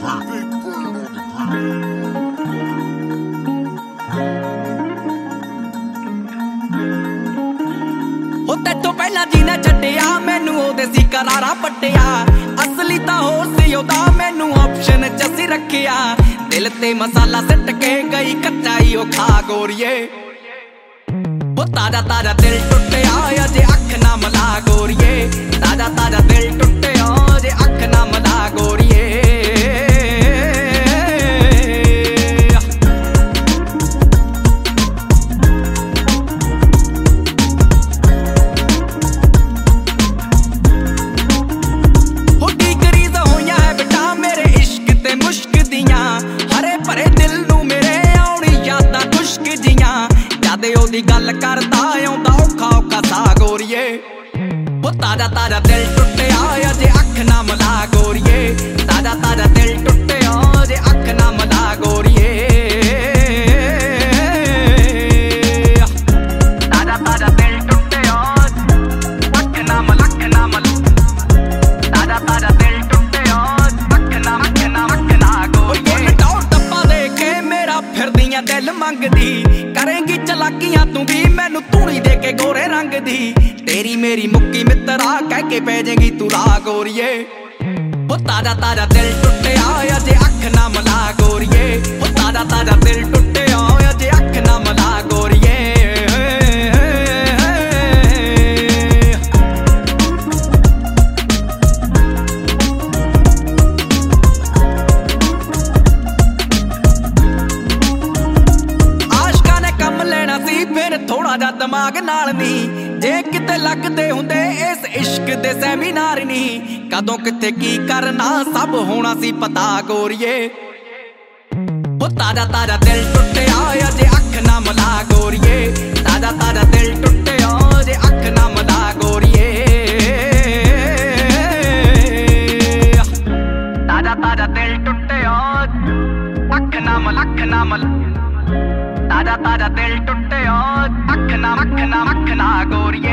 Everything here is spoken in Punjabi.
ਤੈਥੋਂ ਪਹਿਲਾਂ ਜਿਹਨੇ ਛੱਡਿਆ ਮੈਨੂੰ ਉਹਦੇ ਸੀ ਕਰਾਰਾ ਪੱਟਿਆ ਅਸਲੀ ਤਾਂ ਹੋਰ ਸੀ ਉਹਦਾ ਮੈਨੂੰ ਆਪਸ਼ਨ ਚ ਅਸੀਂ ਰੱਖਿਆ ਦਿਲ ਤੇ ਮਸਾਲਾ ਸਿੱਟ ਕੇ ਗਈ ਕੱਚਾਈ ਉਹ ਖਾ ਗੋਰੀਏ ਉਹ ਤਾਜ਼ਾ ਤਾਜ਼ਾ ਦਿਲ ਟੁੱਟਿਆ ਅਜੇ ਅੱਖ ਨਾ ਮਲਾ ਗੋਰੀਏ ਤਾਜ਼ਾ ਤਾਜ਼ਾ ਦਿਲ ਟੁੱਟਿਆ ਅਜੇ ਅੱਖ ਨਾ ਮਲਾ ਗੋਰੀਏ ਉਹਦੀ ਗੱਲ ਕਰਦਾ ਆਉਂਦਾ ਔਖਾ ਔਖਾ ਸਾ ਗੋਰੀਏ ਉਹ ਤਾਜ਼ਾ ਤਾਜ਼ਾ ਦਿਲ ਟੁੱਟਿਆ ਅਜੇ ਅੱਖ ਨਾ ਮਲਾ ਗੋਰੀਏ ਤਾਜ਼ਾ ਤਾਜ਼ਾ ਦਿਲ ਟੁੱਟਿਆ ਅਜੇ ਅੱਖ ਨਾ ਮਲਾ ਗੋਰੀਏ ਤਾਜ਼ਾ ਤਾਜ਼ਾ ਦਿਲ ਟੁੱਟਿਆ ਅੱਖ ਨਾ ਮਲ ਤਾਜ਼ਾ ਤਾਜ਼ਾ ਦਿਲ ਟੁੱਟਿਆ ਅੱਖ ਨਾ ਗੋਰੀਏ ਟੌਰ ਟੱਪਾ ਦੇ ਕੇ ਮੇਰਾ ਫਿਰਦੀਆਂ ਦਿਲ ਮੰਗਦੀ ਕਰੇਂਗੀ ਚਲਾਕੀਆਂ ਤੂੰ ਵੀ ਮੈਨੂੰ ਧੂਣੀ ਦੇ ਕੇ ਗੋਰੇ ਰੰਗ ਦੀ ਤੇਰੀ ਮੇਰੀ ਮੁੱਕੀ ਮਿੱਤਰਾ ਕਹਿ ਕੇ ਪੈ ਜਾਏਗੀ ਤੂੰ ਰਾ ਗੋਰੀਏ ਉਹ ਤਾਜ਼ਾ ਤਾਜ਼ਾ ਦਿਲ ਟੁੱਟਿਆ ਅਜੇ ਅੱਖ ਨਾ ਮਲਾ ਗੋਰੀਏ ਉਹ ਤਾਜ਼ਾ ਤਾਜ਼ਾ ਦਿਲ ਟੁੱਟਿਆ ਅਜੇ ਅੱਖ ਨਾ ਮਲਾ ਗੋਰੀਏ ਫਿਰ ਥੋੜਾ ਜਿਹਾ ਦਿਮਾਗ ਨਾਲ ਨੀ ਜੇ ਕਿਤੇ ਲੱਗਦੇ ਹੁੰਦੇ ਇਸ ਇਸ਼ਕ ਦੇ ਸੈਮੀਨਾਰ ਨੀ ਕਦੋਂ ਕਿੱਥੇ ਕੀ ਕਰਨਾ ਸਭ ਹੋਣਾ ਸੀ ਪਤਾ ਗੋਰੀਏ ਉਹ ਤਾਜ਼ਾ ਤਾਜ਼ਾ ਦਿਲ ਟੁੱਟਿਆ ਅਜੇ ਅੱਖ ਨਾ ਮਲਾ ਗੋਰੀਏ ਤਾਜ਼ਾ ਤਾਜ਼ਾ ਦਿਲ ਟੁੱਟਿਆ ਅਜੇ ਅੱਖ ਨਾ ਮਲਾ ਗੋਰੀਏ ਤਾਜ਼ਾ ਤਾਜ਼ਾ ਦਿਲ ਟੁੱਟਿਆ ਅੱਖ ਨਾ ਮਲ ਤਾਜ਼ਾ ਤਾਜ਼ਾ ਦਿਲ ਟੁੱਟਿਆ ਅੱਖ ਨਾ ਗੋਰੀਏ